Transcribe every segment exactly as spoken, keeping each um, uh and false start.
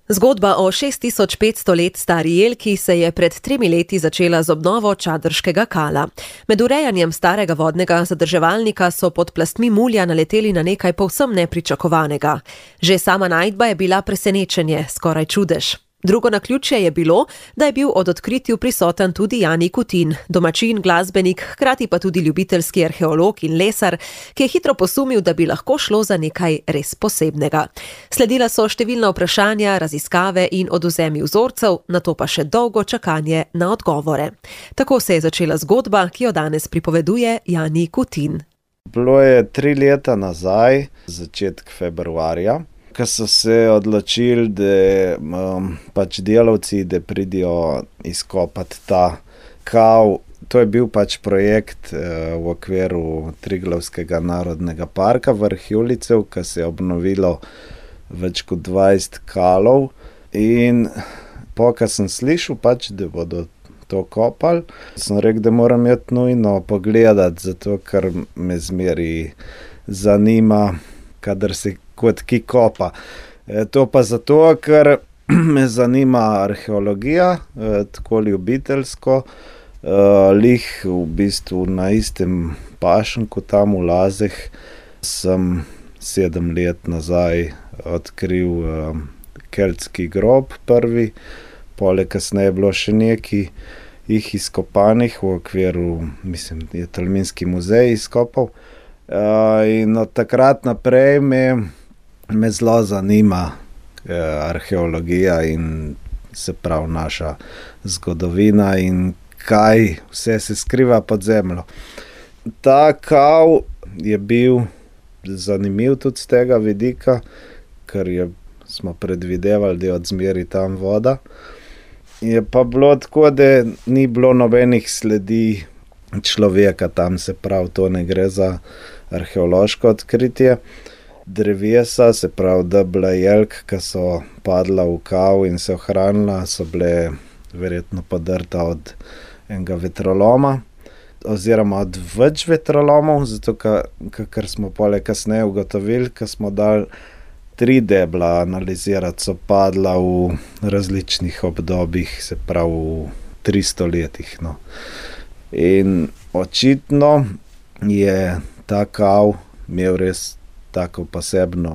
Zgodba o šest tisoč petsto let stari jelki se je pred tremi leti začela z obnovo Čadrškega kala. Med urejanjem starega vodnega zadrževalnika so pod plastmi mulja naleteli na nekaj povsem nepričakovanega. Že sama najdba je bila presenečenje, skoraj čudež. Drugo naključje je bilo, da je bil od odkritju prisoten tudi Jani Kutin, domačin, glasbenik, hkrati pa tudi ljubiteljski arheolog in lesar, ki je hitro posumil, da bi lahko šlo za nekaj res posebnega. Sledila so številna vprašanja, raziskave in odvzemi vzorcev, nato pa še dolgo čakanje na odgovore. Tako se je začela zgodba, ki jo danes pripoveduje Jani Kutin. Bilo je tri leta nazaj, začetek februarja, ko so se odločili, da um, pač delavci, da pridijo izkopati ta kav. To je bil pač projekt uh, v okviru Triglavskega narodnega parka Vrh Julicev, ko se je obnovilo več kot dvajset kalov. In po, ko sem slišal pač, da bodo to kopali, sem rekel, da moram iti nujno pogledati, zato ker me zmeri zanima, kadar se kot ki kopa. E, to pa zato, ker me zanima arheologija, e, tako ljubiteljsko, e, lih v bistvu na istem pašnku tam v Lazeh sem sedem let nazaj odkril e, keltski grob prvi, poleg kasneje je bilo še neki jih izkopanih v okviru, mislim, je Tolminski muzej izkopal. E, in od takrat naprej me Me zelo zanima eh, arheologija in se pravi naša zgodovina in kaj vse se skriva pod zemljo. Ta kav je bil zanimiv tudi z tega vidika, ker je, smo predvidevali, da je odzmeri tam voda. Je pa bilo tako, da ni bilo nobenih sledi človeka tam, se pravi, to ne gre za arheološko odkritje. Drevesa, se pravi, debla jelk, ki so padla v kav in se ohranila, so bile verjetno podrta od enega vetroloma, oziroma od več vetrolomov, zato ker smo poleg kasneje ugotovili, ker smo dali tri debla analizirati, so padla v različnih obdobjih, se pravi v tristo letih. No. In očitno je ta kav imel res tako posebno,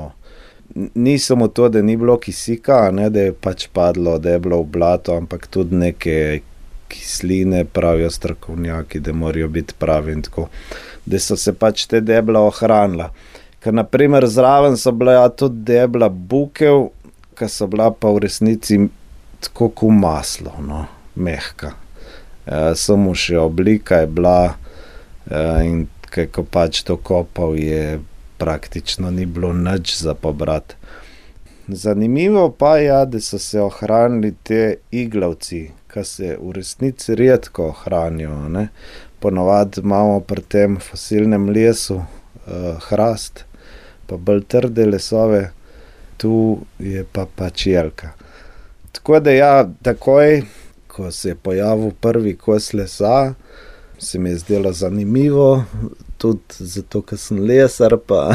ni samo to, da ni bilo kisika, ne, da je pač padlo deblo v blato, ampak tudi neke kisline, pravijo strokovnjaki, da morajo biti pravi in tako, da so se pač te debla ohranila. Ker naprimer zraven so bila tudi debla bukev, ki so bila pa v resnici tako kot maslo, no, mehka. E, samo še oblika je bila e, in ko pač to kopal je praktično ni bilo nič za pobrati. Zanimivo pa je, da so se ohranili te iglavci, ki se v resnici redko ohranijo. Ne? Ponovadi imamo pri tem fosilnem lesu uh, hrast, pa bolj trde lesove, tu je pa pač jelka. Tako da ja, takoj, ko se je pojavil prvi kos lesa, se mi je zdelo zanimivo, tudi zato, ker sem lesar, pa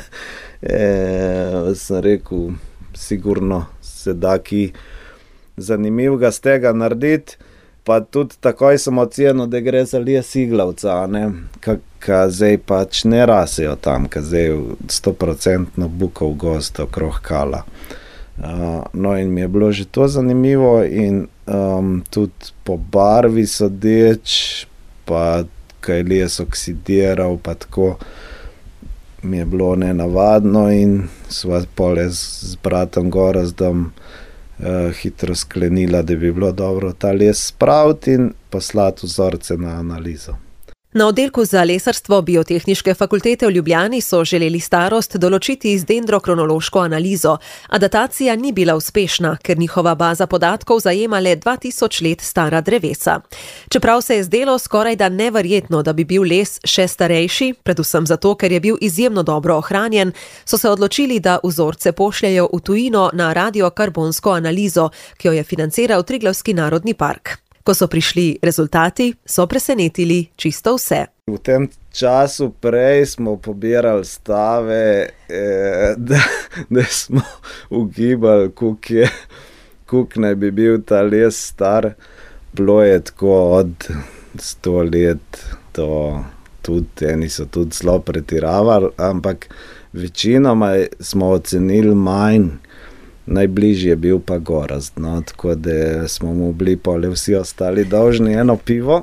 e, sem rekel, sigurno se da ki zanimivega z tega narediti, pa tudi takoj sem ocenil, da gre za les iglavca, ki zdaj pač ne rasejo tam, ki zdaj sto procentno bukov gost okrog kala. Uh, no in mi je bilo že to zanimivo in um, tudi po barvi sodeč, pa kaj les oksidiral, pa tako mi je bilo nenavadno in sva pole z, z bratom Gorazdom eh, hitro sklenila, da bi bilo dobro ta les spraviti in poslati vzorce na analizo. Na oddelku za lesarstvo Biotehniške fakultete v Ljubljani so želeli starost določiti z dendrokronološko analizo, a datacija ni bila uspešna, ker njihova baza podatkov zajema le dva tisoč let stara drevesa. Čeprav se je zdelo skorajda neverjetno, da bi bil les še starejši, predvsem zato, ker je bil izjemno dobro ohranjen, so se odločili, da vzorce pošljajo v tujino na radiokarbonsko analizo, ki jo je financiral Triglavski narodni park. Ko so prišli rezultati, so presenetili čisto vse. V tem času prej smo pobirali stave, eh, da, da smo ugibali, koliko je, koliko naj bi bil ta les star. Bilo je tako od sto let do tudi, eni so tudi zelo pretiravali, ampak večinoma smo ocenili manj, najbližje je bil pa Gorazd, no, tako da smo mu bili pole vsi ostali dolžni eno pivo.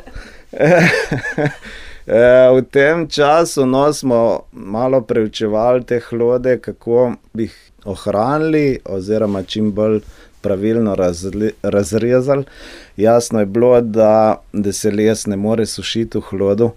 V tem času no, smo malo preučevali te hlode, kako bi jih ohranili oziroma čim bolj pravilno razli, razrezali. Jasno je bilo, da, da se les ne more sušiti v hlodu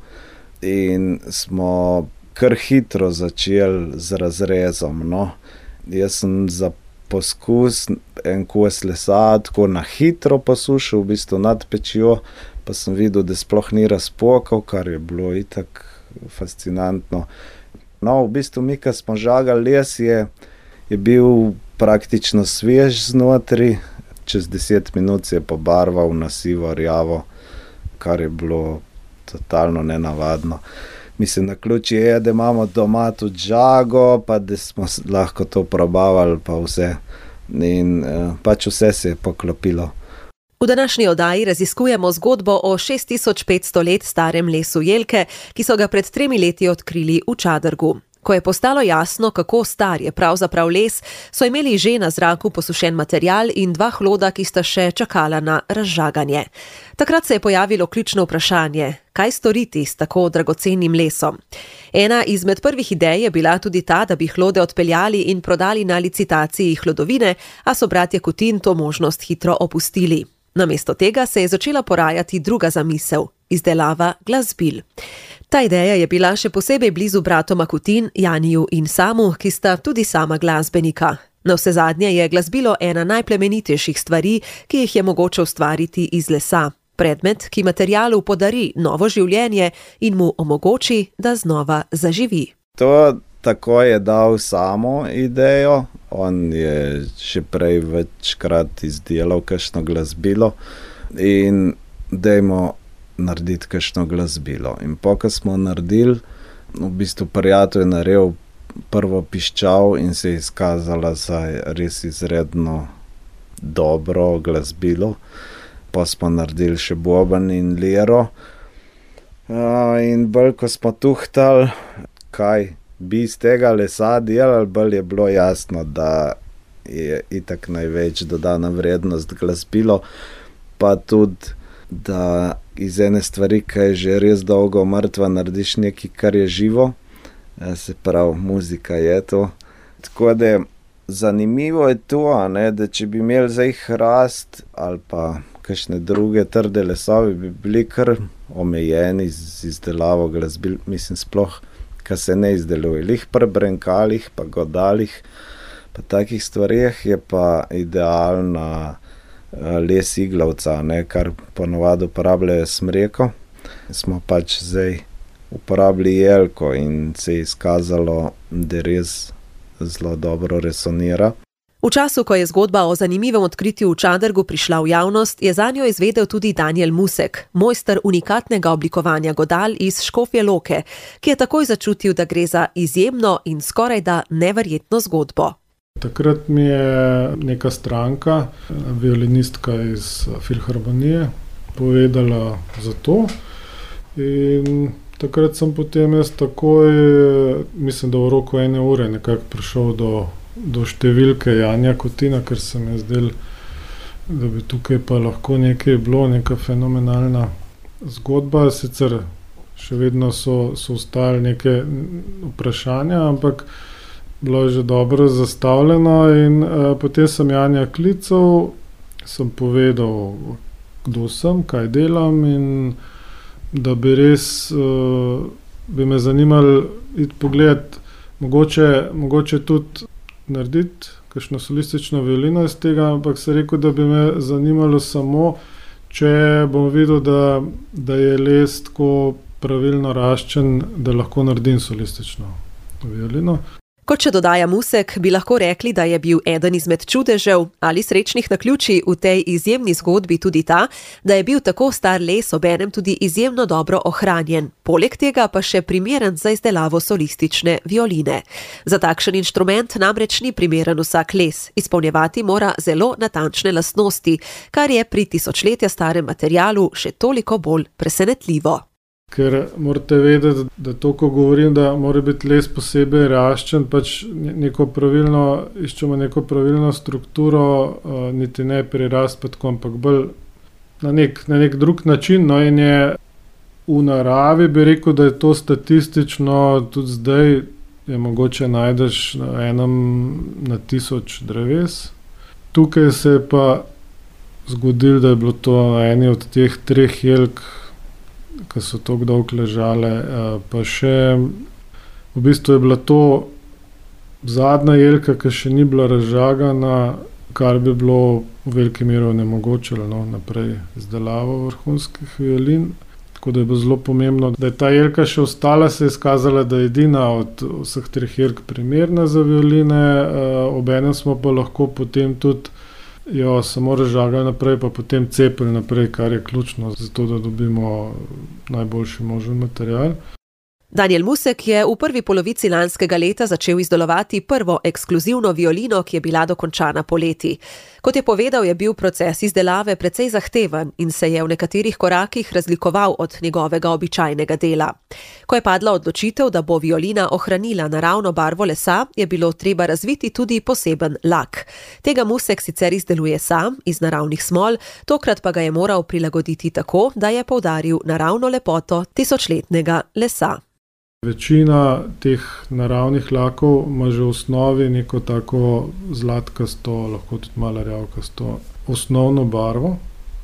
in smo kar hitro začeli z razrezom. No. Jaz sem za poskus en kos lesa tako na hitro posušil, v bistvu nad pečjo, pa sem videl, da sploh ni razpokal, kar je bilo itak fascinantno. No, v bistvu mi, ko smo žagali les, je, je bil praktično svež znotri, čez deset minut se je pobarval na sivo rjavo, kar je bilo totalno nenavadno. Mislim, na ključ je, da imamo doma tudi žago, pa da smo lahko to probavali, pa vse. In pač vse se je poklopilo. V današnji oddaji raziskujemo zgodbo o šest tisoč petsto let starem lesu Jelke, ki so ga pred tremi leti odkrili v Čadrgu. Ko je postalo jasno, kako star je pravzaprav les, so imeli že na zraku posušen material in dva hloda, ki sta še čakala na razžaganje. Takrat se je pojavilo ključno vprašanje, kaj storiti s tako dragocenim lesom. Ena izmed prvih idej je bila tudi ta, da bi hlode odpeljali in prodali na licitaciji hlodovine, a so bratje Kutin to možnost hitro opustili. Namesto tega se je začela porajati druga zamisel, izdelava glasbil. Ta ideja je bila še posebej blizu bratoma Kutin, Janiju in Samu, ki sta tudi sama glasbenika. Navsezadnje je glasbilo ena najplemenitejših stvari, ki jih je mogoče ustvariti iz lesa. Predmet, ki materialu podari novo življenje in mu omogoči, da znova zaživi. To tako je dal samo idejo. On je še prej večkrat izdelal kakšno glasbilo in dajmo narediti kakšno glasbilo. In po, ko smo naredili, v bistvu prijatelj je naredil prvo piščal in se je izkazala za res izredno dobro glasbilo. Pa smo naredili še boben in liro. In bolj, ko smo tuhtali, kaj bi iz tega lesa delali, bolj je bilo jasno, da je itak največ dodana vrednost glasbilo, pa tudi, da iz ene stvari, ki je že res dolgo mrtva, narediš nekaj, kar je živo. Se pravi, muzika je to. Tako da zanimivo je to, ne, da če bi imeli zdaj hrast ali pa kakšne druge trde lesovi, bi bili kar omejeni z izdelavo glasbil, mislim sploh, ka se ne izdeluje. Lih pri brenkalih, pa godalih, pa takih stvarih je pa idealna les iglavca, ne, kar ponovadi uporabljajo smreko. Smo pač zdaj uporabili jelko in se je izkazalo, da res zelo dobro resonira. V času, ko je zgodba o zanimivem odkritju v Čadrgu prišla v javnost, je zanjo izvedel tudi Danijel Musek, mojster unikatnega oblikovanja godal iz Škofje Loke, ki je takoj začutil, da gre za izjemno in skorajda neverjetno zgodbo. Takrat mi je neka stranka, violinistka iz Filharmonije, povedala za to in takrat sem potem jaz takoj, mislim, da v roku ene ure nekako prišel do do številke Janja Kutina, ker se mi je zdel, da bi tukaj pa lahko nekaj bilo, neka fenomenalna zgodba. Sicer še vedno so, so ostali neke vprašanja, ampak bilo je že dobro zastavljeno in uh, potem sem Janja klical, sem povedal, kdo sem, kaj delam in da bi res, uh, bi me zanimali iti pogledat, mogoče, mogoče tudi narediti kakšno solistično violino iz tega, ampak se rekel, da bi me zanimalo samo, če bom videl, da, da je les tako pravilno raščen, da lahko naredim solistično violino. Kot še dodaja Musek, bi lahko rekli, da je bil eden izmed čudežev ali srečnih naključij v tej izjemni zgodbi tudi ta, da je bil tako star les obenem tudi izjemno dobro ohranjen, poleg tega pa še primeren za izdelavo solistične violine. Za takšen inštrument namreč ni primeren vsak les, izpolnjevati mora zelo natančne lastnosti, kar je pri tisočletja starem materialu še toliko bolj presenetljivo. Ker morate vedeti, da to, ko govorim, da mora biti les posebej raščen, pač neko pravilno, iščemo neko pravilno strukturo, niti ne prirast, pa tako, ampak bolj na nek, na nek drug način. No, in je v naravi, bi rekel, da je to statistično, tudi zdaj je mogoče najdeš na enem na tisoč dreves. Tukaj se je pa zgodilo, da je bilo to na eni od teh treh jelk, ki so tako dolgo ležale, pa še v bistvu je bila to zadnja jelka, ki še ni bila razžagana, kar bi bilo v veliki meri onemogočilo, no, naprej izdelavo vrhunskih violin. Tako da je bilo zelo pomembno, da je ta jelka še ostala, se je izkazala, da je edina od vseh treh jelk primerna za violine, obenem smo pa lahko potem tudi jo samo razžagali naprej, pa potem cepili naprej, kar je ključno za to, da dobimo najboljši možen material. Danijel Musek je v prvi polovici lanskega leta začel izdelovati prvo ekskluzivno violino, ki je bila dokončana poleti. Kot je povedal, je bil proces izdelave precej zahteven in se je v nekaterih korakih razlikoval od njegovega običajnega dela. Ko je padla odločitev, da bo violina ohranila naravno barvo lesa, je bilo treba razviti tudi poseben lak. Tega Musek sicer izdeluje sam, iz naravnih smol, tokrat pa ga je moral prilagoditi tako, da je poudaril naravno lepoto tisočletnega lesa. Večina teh naravnih lakov ima že v osnovi neko tako zlatkasto, lahko tudi malo rjavkasto osnovno barvo,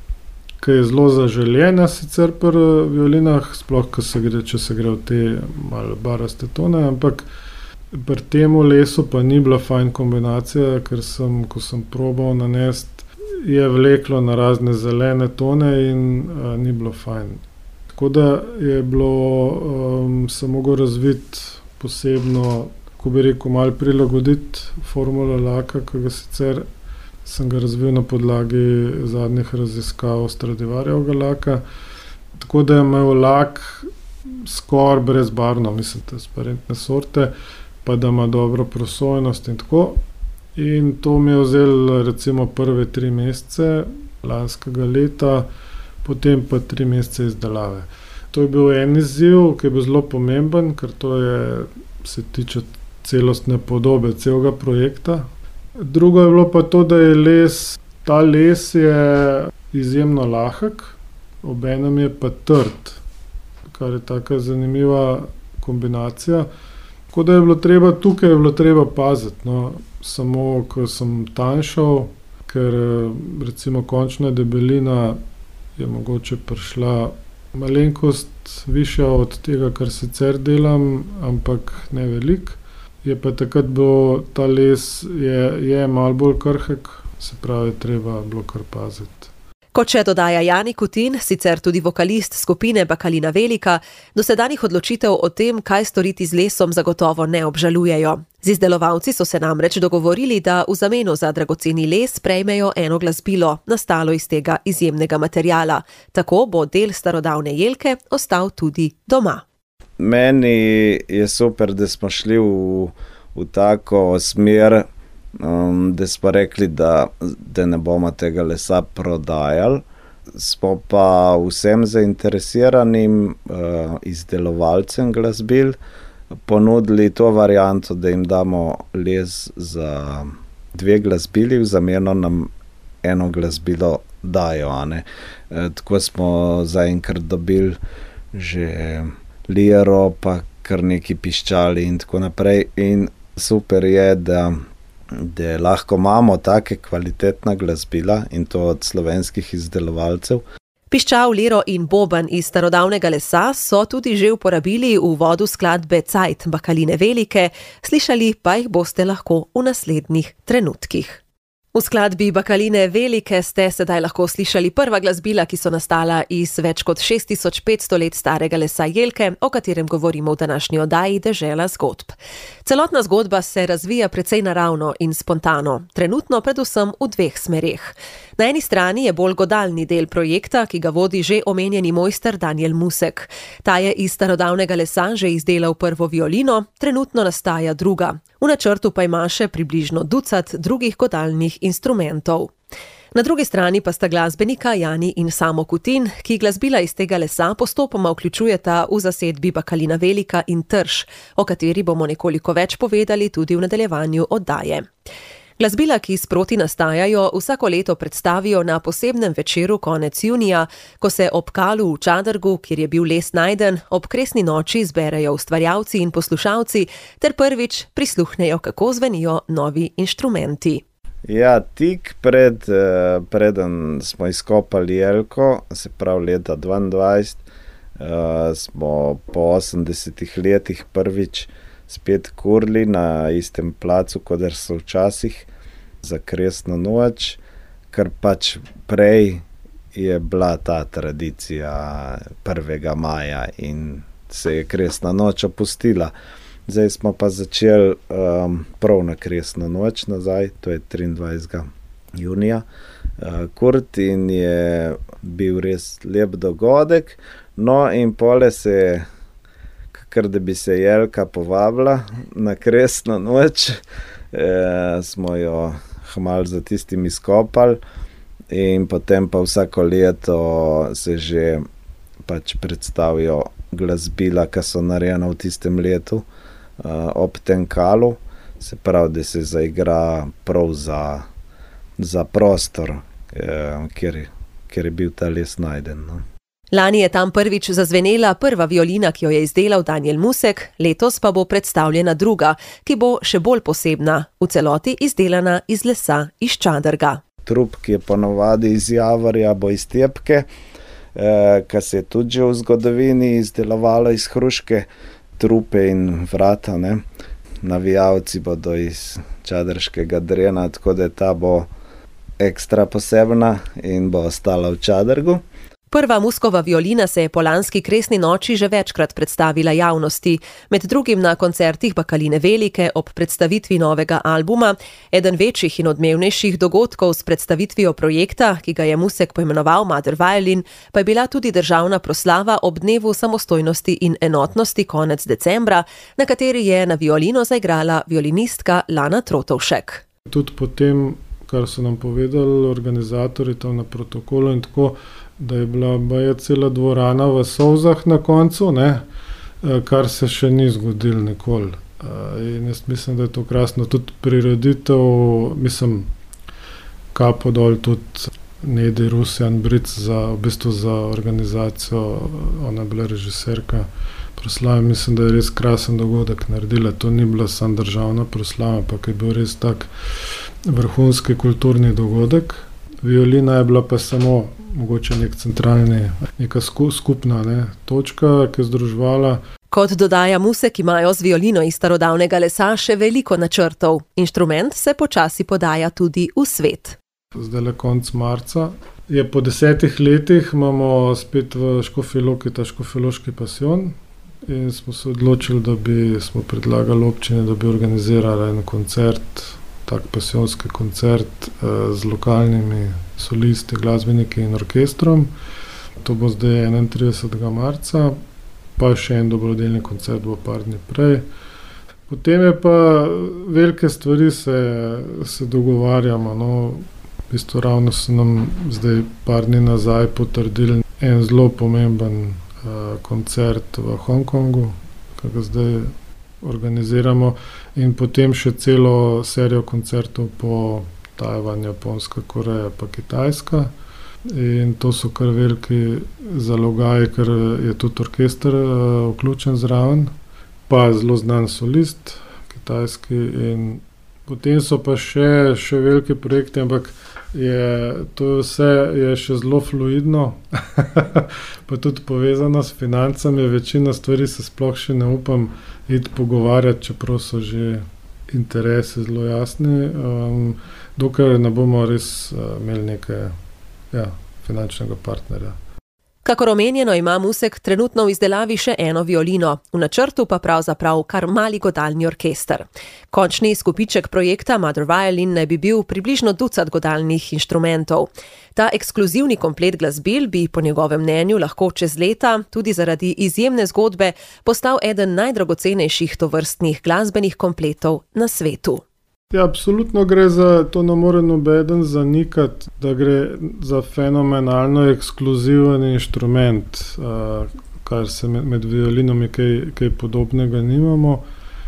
ki je zelo zaželjena sicer pri violinah, sploh ko se gre, če se gre v te malo baraste tone, ampak pri temu lesu pa ni bila fajn kombinacija, ker sem, ko sem probal nanesti, je vleklo na razne zelene tone in a, ni bilo fajn. Tako da je bilo, um, se mogel razviti posebno, ko bi rekel, malo prilagoditi formulo laka, ki ga sicer sem ga razvil na podlagi zadnjih raziskav Stradivariovega laka. Tako da je imel lak skoraj brezbarvno, mislim, transparentne sorte, pa da ima dobro prosojnost in tako. In to mi je vzelo recimo prve tri mesece lanskega leta, potem pa tri mesece izdelave. To je bil en izziv, ki je bil zelo pomemben, ker to je, se tiče celostne podobe celega projekta. Drugo je bilo pa to, da je les, ta les je izjemno lahek, obenem je pa trd, kar je taka zanimiva kombinacija. Tako da je bilo treba, tukaj je bilo treba paziti, no, samo ko sem tanjšal, ker recimo končna debelina je mogoče prišla malenkost višja od tega, kar sicer delam, ampak ne veliko. Je pa takrat bil ta les, je, je malo bolj krhek, se pravi, treba bilo kar paziti. Kot še dodaja Jani Kutin, sicer tudi vokalist skupine Bakalina Velika, dosedanjih odločitev o tem, kaj storiti z lesom, zagotovo ne obžalujejo. Z izdelovalci so se namreč dogovorili, da v zameno za dragoceni les prejmejo eno glasbilo, nastalo iz tega izjemnega materiala. Tako bo del starodavne jelke ostal tudi doma. Meni je super, da smo šli v, v tako smer, Um, da smo rekli, da, da ne bomo tega lesa prodajali. Smo pa vsem zainteresiranim uh, izdelovalcem glasbil ponudili to varianto, da jim damo les za dve glasbili, v zameno nam eno glasbilo dajo. E, tako smo zaenkrat dobili že liro, pa kar neki piščali in tako naprej. In super je, da da lahko imamo take kvalitetna glasbila in to od slovenskih izdelovalcev. Piščal, liro in boben iz starodavnega lesa so tudi že uporabili v uvodu skladbe Cajt Bakaline Velike, slišali pa jih boste lahko v naslednjih trenutkih. V skladbi Bakaline Velike ste sedaj lahko slišali prva glasbila, ki so nastala iz več kot šest tisoč petsto let starega lesa jelke, o katerem govorimo v današnji oddaji Dežela zgodb. Celotna zgodba se razvija precej naravno in spontano, trenutno predvsem v dveh smereh. Na eni strani je bolj godalni del projekta, ki ga vodi že omenjeni mojster Danijel Musek. Ta je iz starodavnega lesa že izdelal prvo violino, trenutno nastaja druga. V načrtu pa ima še približno ducat drugih godalnih instrumentov. Na drugi strani pa sta glasbenika Jani in Samo Kutin, ki glasbila iz tega lesa postopoma vključujeta v zasedbi Bakalina Velika in Trš, o kateri bomo nekoliko več povedali tudi v nadaljevanju oddaje. Glasbila, ki sproti nastajajo, vsako leto predstavijo na posebnem večeru konec junija, ko se ob Kalu v Čadrgu, kjer je bil les najden, ob kresni noči zberejo ustvarjalci in poslušalci ter prvič prisluhnejo, kako zvenijo novi inštrumenti. Ja, tik pred, preden smo izkopali jelko, se pravi leta dvaindvajset, smo po osemdesetih letih prvič spet kurli na istem placu, kot so včasih, za kresno noč, ker pač prej je bila ta tradicija prvega maja in se je kresna noč opustila. Zdaj smo pa začeli um, prav na kresno noč nazaj, to je triindvajsetega junija, uh, kurt in je bil res lep dogodek. No in pole se je, ker da bi se jelka povabila na kresno noč, e, smo jo hmal za tistim izkopali in potem pa vsako leto se že pač predstavijo glasbila, ki so narejena v tistem letu e, ob tem kalu, se pravi, da se zaigra prav za, za prostor, e, kjer, kjer je bil ta les najden, no. Lani je tam prvič zazvenela prva violina, ki jo je izdelal Danijel Musek, letos pa bo predstavljena druga, ki bo še bolj posebna, v celoti izdelana iz lesa iz Čadrga. Trup, ki je ponovadi iz javorja, bo iz tepke, eh, kar se je tudi že v zgodovini izdelovalo iz hruške, trupe in vrata, ne. Navijalci bodo iz čadrškega drena, tako da ta bo ekstra posebna in bo ostala v Čadrgu. Prva Muskova violina se je po lanski kresni noči že večkrat predstavila javnosti, med drugim na koncertih Bakaline Velike ob predstavitvi novega albuma. Eden večjih in odmevnejših dogodkov s predstavitvijo projekta, ki ga je Musek poimenoval Mother Violin, pa je bila tudi državna proslava ob dnevu samostojnosti in enotnosti konec decembra, na kateri je na violino zaigrala violinistka Lana Trotovšek. Tudi potem, kar so nam povedali organizatorji tam na protokolu in tako, da je bila baje cela dvorana v solzah na koncu, ne, kar se še ni zgodilo nikoli. In jaz mislim, da je to krasno. Tudi prireditev, mislim, kapo dol tudi Nedi Rusjan Bric za, v bistvu za organizacijo, ona je bila režiserka proslave, mislim, da je res krasen dogodek naredila. To ni bila samo državna proslava, ampak je bil res tak vrhunski kulturni dogodek. Violina je bila pa samo mogoče nek centralni, neka skupna ne, točka, ki je združevala. Kot dodaja Musek, imajo z violino iz starodavnega lesa še veliko načrtov. Inštrument se počasi podaja tudi v svet. Zdaj le konc marca. Je po desetih letih imamo spet v Škofji Loki ta škofjeloški pasijon in smo se odločili, da bi smo predlagali občini, da bi organizirali en koncert, tak pasijonski koncert z lokalnimi solisti, glasbeniki in orkestrom. To bo zdaj enaintridesetega marca, pa še en dobrodelni koncert bo par dni prej. Potem je pa velike stvari se, se dogovarjamo, no, v bistvu ravno so nam zdaj par dni nazaj potrdili en zelo pomemben uh, koncert v Hongkongu, ki ga zdaj organiziramo, in potem še celo serijo koncertov po Tajvan, Japonska, Koreja pa Kitajska. In to so kar veliki zalogaji, ker je tudi orkester uh, vključen zraven, pa zelo znan solist kitajski. In potem so pa še, še veliki projekti, ampak je, to vse je še zelo fluidno, pa tudi povezano s financami. Večina stvari se sploh še ne upam iti pogovarjati, čeprav so že interesi zelo jasni, um, dokler ne bomo res uh, imeli neke ja, finančnega partnerja. Kakor omenjeno, ima Musek trenutno v izdelavi še eno violino, v načrtu pa pravzaprav kar mali godalni orkester. Končni izkupiček projekta Mother Violin naj bi bil približno ducat godalnih inštrumentov. Ta ekskluzivni komplet glasbil bi po njegovem mnenju lahko čez leta, tudi zaradi izjemne zgodbe, postal eden najdragocenejših tovrstnih glasbenih kompletov na svetu. Ja, absolutno gre za, to ne more nobeden zanikati, da gre za fenomenalno ekskluziven inštrument, uh, kar se med, med violinami kaj, kaj podobnega nimamo.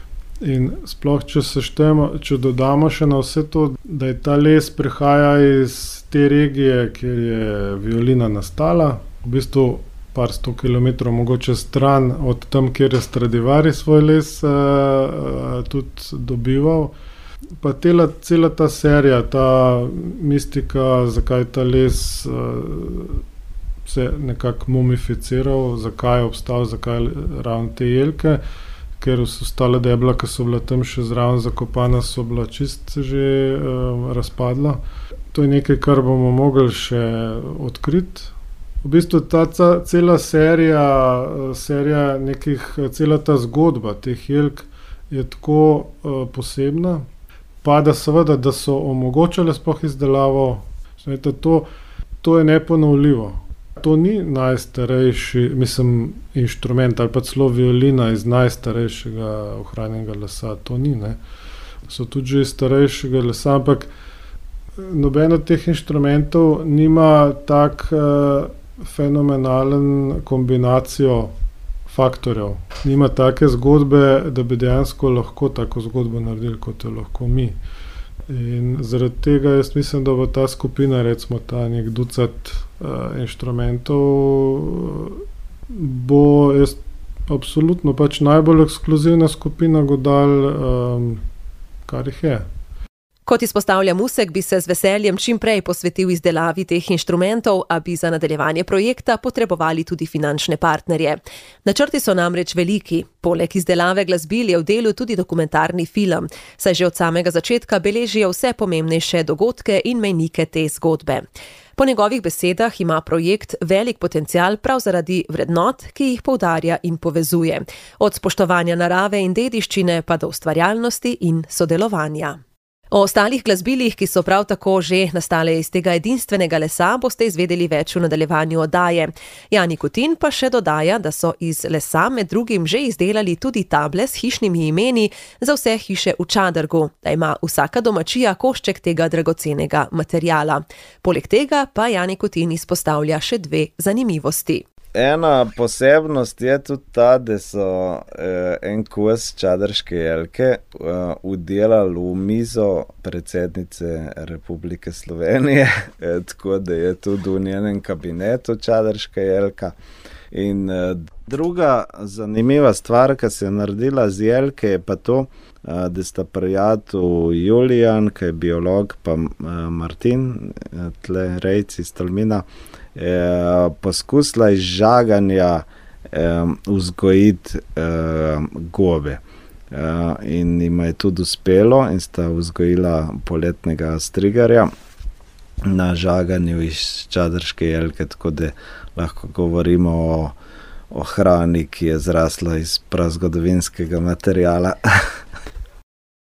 In sploh, če seštemo, če dodamo še na vse to, da je ta les prihaja iz te regije, kjer je violina nastala, v bistvu par sto kilometrov mogoče stran od tam, kjer je Stradivari svoj les uh, uh, tudi dobival. Pa tela, cela ta serija, ta mistika, zakaj ta les uh, se nekako mumificiral, zakaj je obstal, zakaj ravno te jelke, ker so ostale debla, ki so bila tam še zraven zakopana, so bila čist že uh, razpadla. To je nekaj, kar bomo mogli še odkriti. V bistvu ta cela serija, serija nekih, cela ta zgodba teh jelk je tako uh, posebna, pa da seveda, da so omogočale sploh izdelavo, to, to je neponovljivo. To ni najstarejši, mislim, inštrument ali pa celo violina iz najstarejšega ohranjenega lesa, to ni, ne. So tudi že iz starejšega lesa, ampak noben od teh inštrumentov nima tak uh, fenomenalen kombinacijo faktorjev. Nima take zgodbe, da bi dejansko lahko tako zgodbo naredili, kot jo lahko mi. In zaradi tega jaz mislim, da bo ta skupina, recimo ta nek ducat uh, inštrumentov, bo jaz absolutno pač najbolj ekskluzivna skupina godal, um, kar jih je. Kot izpostavlja Musek, bi se z veseljem čim prej posvetil izdelavi teh inštrumentov, a bi za nadaljevanje projekta potrebovali tudi finančne partnerje. Načrti so namreč veliki. Poleg izdelave glasbil je v delu tudi dokumentarni film, saj že od samega začetka beležijo vse pomembnejše dogodke in mejnike te zgodbe. Po njegovih besedah ima projekt velik potencial prav zaradi vrednot, ki jih poudarja in povezuje. Od spoštovanja narave in dediščine pa do ustvarjalnosti in sodelovanja. O ostalih glasbilih, ki so prav tako že nastale iz tega edinstvenega lesa, boste izvedeli več v nadaljevanju oddaje. Jani Kutin pa še dodaja, da so iz lesa med drugim že izdelali tudi table s hišnimi imeni za vse hiše v Čadrgu, da ima vsaka domačija košček tega dragocenega materiala. Poleg tega pa Jani Kutin izpostavlja še dve zanimivosti. Ena posebnost je tudi ta, da so eh, en kos čadrške jelke eh, udelali v mizo predsednice Republike Slovenije, eh, tako da je tudi v njenem kabinetu čadrška jelka. In eh, druga zanimiva stvar, ki se je naredila z jelke, je pa to, eh, da sta prijatelj Julijan, ki je biolog, pa eh, Martin, eh, tle rejci iz Tolmina, Eh, poskusila iz žaganja eh, vzgojiti eh, gobe. Eh, in jima je tudi uspelo in sta vzgojila poletnega strigarja na žaganju iz čadrške jelke, tako da lahko govorimo o, o hrani, ki je zrasla iz prazgodovinskega materiala.